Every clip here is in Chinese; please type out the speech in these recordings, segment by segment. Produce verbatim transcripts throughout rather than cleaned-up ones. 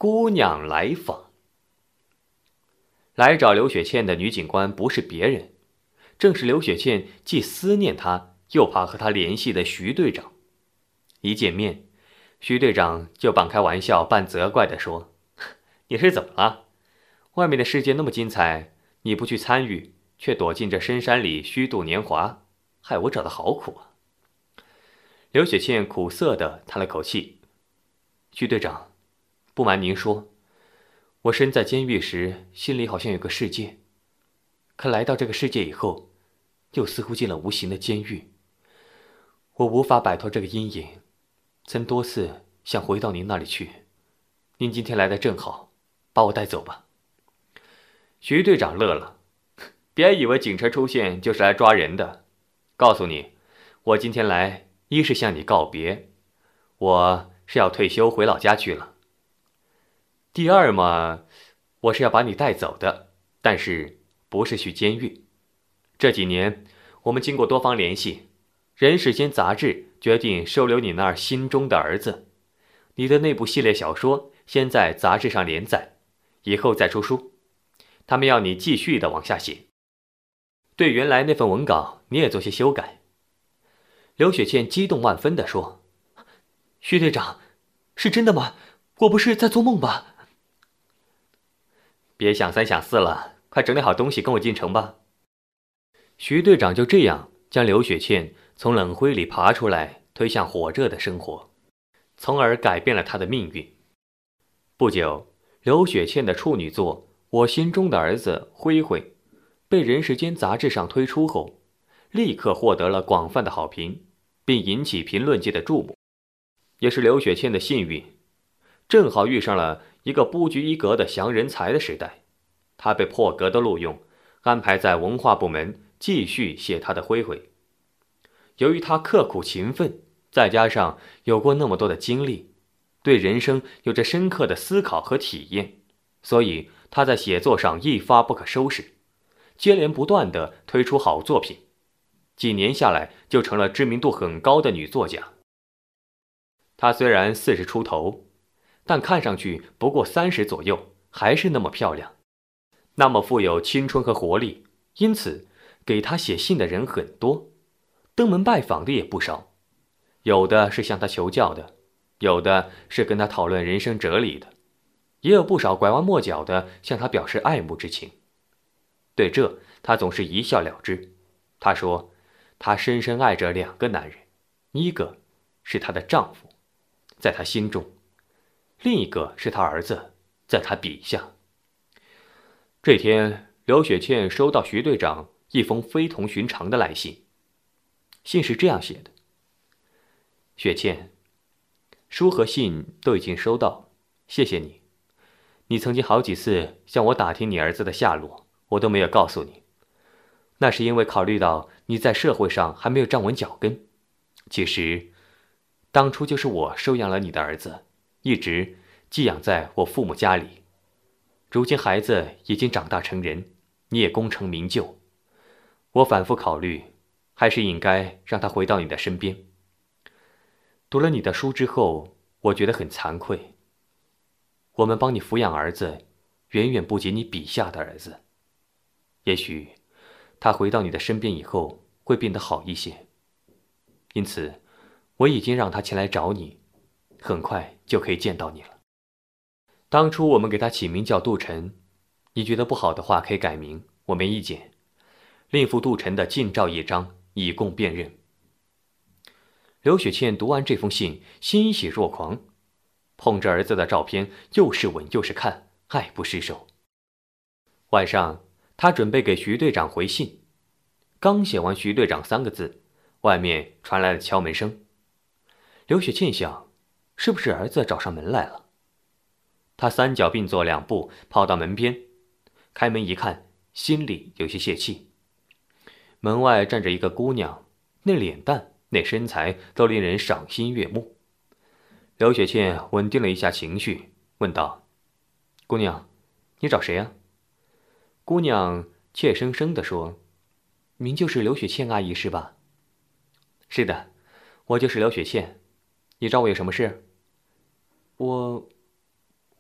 姑娘来访。来找刘雪倩的女警官不是别人，正是刘雪倩既思念她又怕和她联系的徐队长。一见面，徐队长就半开玩笑半责怪地说：你是怎么了？外面的世界那么精彩，你不去参与，却躲进这深山里虚度年华，害我找得好苦啊。刘雪倩苦涩地叹了口气：徐队长，不瞒您说，我身在监狱时心里好像有个世界，可来到这个世界以后，又似乎进了无形的监狱。我无法摆脱这个阴影，曾多次想回到您那里去。您今天来的正好，把我带走吧。徐队长乐了：别以为警车出现就是来抓人的，告诉你，我今天来一是向你告别，我是要退休回老家去了。第二嘛，我是要把你带走的，但是不是去监狱。这几年我们经过多方联系，人世间杂志决定收留你那儿心中的儿子。你的那部系列小说先在杂志上连载，以后再出书。他们要你继续的往下写，对原来那份文稿你也做些修改。刘雪倩激动万分地说：徐队长，是真的吗？我不是在做梦吧？别想三想四了，快整理好东西跟我进城吧。徐队长就这样将刘雪倩从冷灰里爬出来，推向火热的生活，从而改变了她的命运。不久，刘雪倩的处女作《我心中的儿子灰灰》被《人世间》杂志上推出后，立刻获得了广泛的好评，并引起评论界的注目。也是刘雪倩的幸运，正好遇上了一个不拘一格的降人才的时代，她被破格的录用，安排在文化部门继续写她的灰灰。由于她刻苦勤奋，再加上有过那么多的经历，对人生有着深刻的思考和体验，所以她在写作上一发不可收拾，接连不断地推出好作品，几年下来就成了知名度很高的女作家。她虽然四十出头，但看上去不过三十左右，还是那么漂亮，那么富有青春和活力，因此给她写信的人很多，登门拜访的也不少，有的是向她求教的，有的是跟她讨论人生哲理的，也有不少拐弯抹角的向她表示爱慕之情。对这，她总是一笑了之。她说，她深深爱着两个男人，一个是她的丈夫，在她心中；另一个是她儿子，在她笔下。这天，刘雪倩收到徐队长一封非同寻常的来信。信是这样写的：雪倩，书和信都已经收到，谢谢你。你曾经好几次向我打听你儿子的下落，我都没有告诉你。那是因为考虑到你在社会上还没有站稳脚跟。其实，当初就是我收养了你的儿子，一直寄养在我父母家里。如今孩子已经长大成人，你也功成名就，我反复考虑，还是应该让他回到你的身边。读了你的书之后，我觉得很惭愧。我们帮你抚养儿子，远远不及你笔下的儿子。也许他回到你的身边以后，会变得好一些。因此，我已经让他前来找你，很快就可以见到你了。当初我们给他起名叫杜晨，你觉得不好的话可以改名，我没意见。另附杜晨的近照一张，以供辨认。刘雪倩读完这封信，欣喜若狂，碰着儿子的照片，又是吻又是看，爱不释手。晚上，她准备给徐队长回信，刚写完徐队长三个字，外面传来了敲门声。刘雪倩想，是不是儿子找上门来了？她三脚并作两步跑到门边，开门一看，心里有些泄气。门外站着一个姑娘，那脸蛋那身材都令人赏心悦目。刘雪倩稳定了一下情绪，问道：姑娘，你找谁呀？姑娘怯生生地说：您就是刘雪倩阿姨是吧？是的，我就是刘雪倩。你找我有什么事？我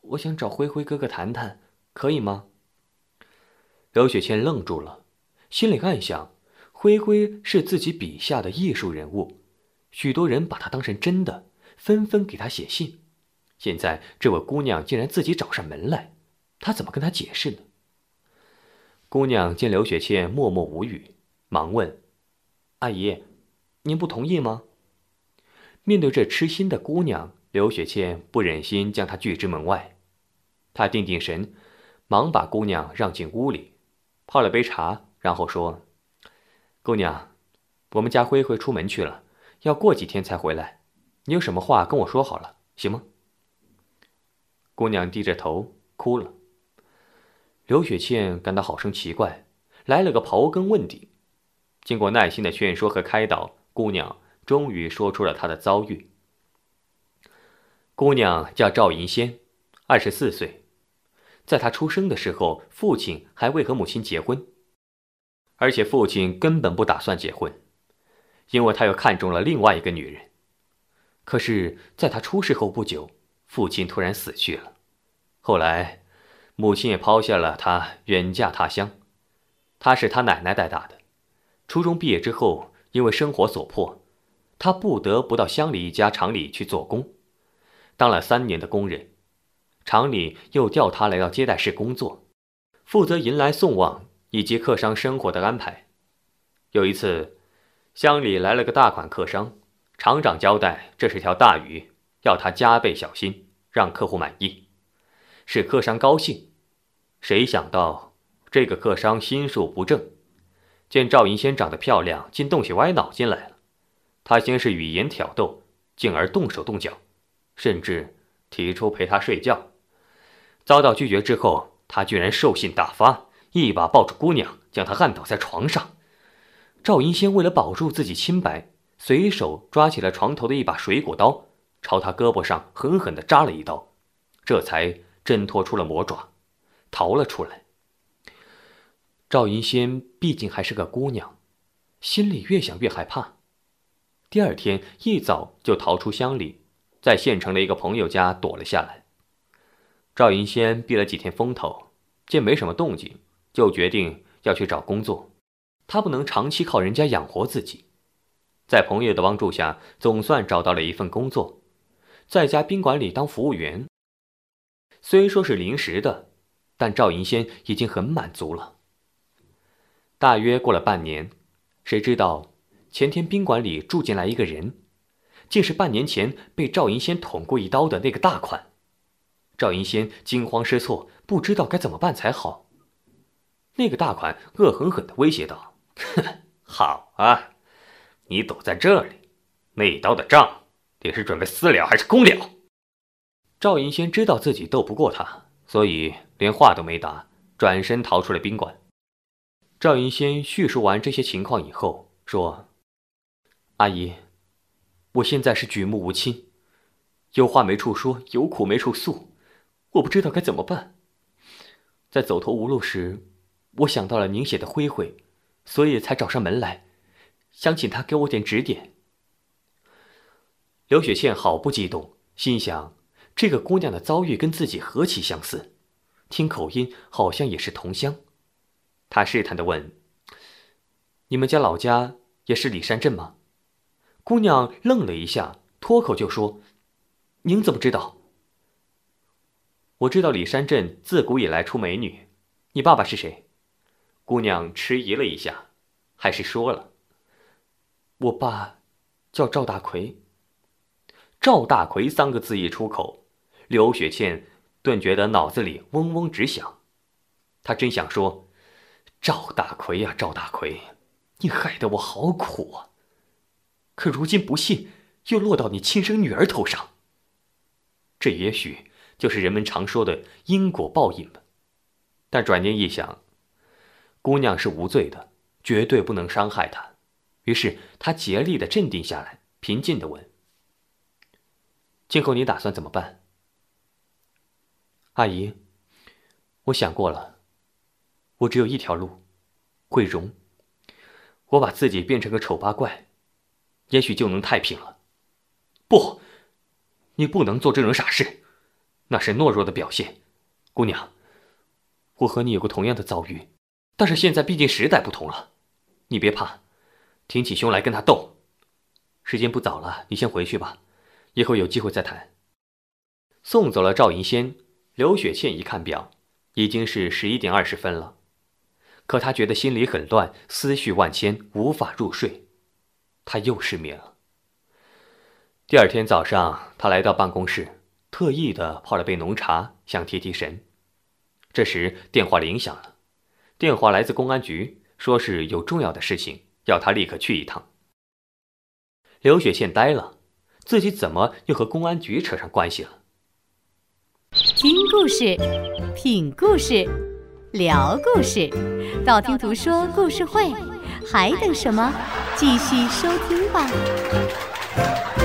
我想找灰灰哥哥谈谈，可以吗？刘雪倩愣住了，心里暗想，灰灰是自己笔下的艺术人物，许多人把他当成真的，纷纷给他写信。现在这位姑娘竟然自己找上门来，他怎么跟他解释呢？姑娘见刘雪倩默默无语，忙问：阿姨，您不同意吗？面对这痴心的姑娘，刘雪倩不忍心将她拒之门外。她定定神，忙把姑娘让进屋里，泡了杯茶，然后说：姑娘，我们家灰灰出门去了，要过几天才回来，你有什么话跟我说好了，行吗？姑娘低着头哭了。刘雪倩感到好生奇怪，来了个刨根问底。经过耐心的劝说和开导，姑娘终于说出了她的遭遇。姑娘叫赵银仙，二十四岁。在她出生的时候，父亲还未和母亲结婚，而且父亲根本不打算结婚，因为他又看中了另外一个女人。可是在她出世后不久，父亲突然死去了，后来母亲也抛下了她远嫁他乡。她是她奶奶带大的，初中毕业之后，因为生活所迫，她不得不到乡里一家厂里去做工，当了三年的工人。厂里又调她来到接待室工作，负责迎来送往以及客商生活的安排。有一次，乡里来了个大款客商，厂长交代这是条大鱼，要他加倍小心，让客户满意，使客商高兴。谁想到这个客商心术不正，见赵银仙长得漂亮，竟动起歪脑筋来了。他先是语言挑逗，进而动手动脚，甚至提出陪他睡觉。遭到拒绝之后，他居然兽性大发，一把抱住姑娘，将她按倒在床上。赵银仙为了保住自己清白，随手抓起了床头的一把水果刀，朝她胳膊上狠狠地扎了一刀，这才挣脱出了魔爪，逃了出来。赵银仙毕竟还是个姑娘，心里越想越害怕。第二天一早就逃出乡里，在县城的一个朋友家躲了下来。赵银仙避了几天风头，见没什么动静，就决定要去找工作。他不能长期靠人家养活自己，在朋友的帮助下，总算找到了一份工作，在家宾馆里当服务员。虽说是临时的，但赵银仙已经很满足了。大约过了半年，谁知道前天宾馆里住进来一个人，竟是半年前被赵银仙捅过一刀的那个大款。赵银仙惊慌失措，不知道该怎么办才好。那个大款恶狠狠地威胁道：哼，好啊，你躲在这里，那一刀的账你是准备私了还是公了？赵银仙知道自己斗不过他，所以连话都没答，转身逃出了宾馆。赵银仙叙述完这些情况以后说：阿姨，我现在是举目无亲，有话没处说，有苦没处诉，我不知道该怎么办。在走投无路时，我想到了您写的灰灰，所以才找上门来，想请他给我点指点。刘雪倩好不激动，心想这个姑娘的遭遇跟自己何其相似，听口音好像也是同乡。她试探地问：你们家老家也是里山镇吗？姑娘愣了一下，脱口就说：您怎么知道？我知道里山镇自古以来出美女，你爸爸是谁？姑娘迟疑了一下，还是说了：我爸叫赵大奎。赵大奎三个字一出口，刘雪倩顿觉得脑子里嗡嗡直响。她真想说：赵大奎呀，赵大奎，你害得我好苦啊！可如今不幸又落到你亲生女儿头上，这也许就是人们常说的因果报应吧。但转念一想，姑娘是无罪的，绝对不能伤害她。于是她竭力地镇定下来，平静地问：今后你打算怎么办？阿姨，我想过了，我只有一条路，毁容。我把自己变成个丑八怪，也许就能太平了。不，你不能做这种傻事。 那是懦弱的表现。姑娘，我和你有过同样的遭遇，但是现在毕竟时代不同了，你别怕，挺起胸来跟他斗。时间不早了，你先回去吧，以后有机会再谈。送走了赵银仙，刘雪倩一看表，已经是十一点二十分了。可她觉得心里很乱，思绪万千，无法入睡。她又失眠了。第二天早上，她来到办公室，特意的泡了杯浓茶，想提提神。这时电话铃响了，电话来自公安局，说是有重要的事情，要她立刻去一趟。刘雪倩呆了，自己怎么又和公安局扯上关系了？ 听故事，品故事，聊故事，道听途说故事会，还等什么？继续收听吧。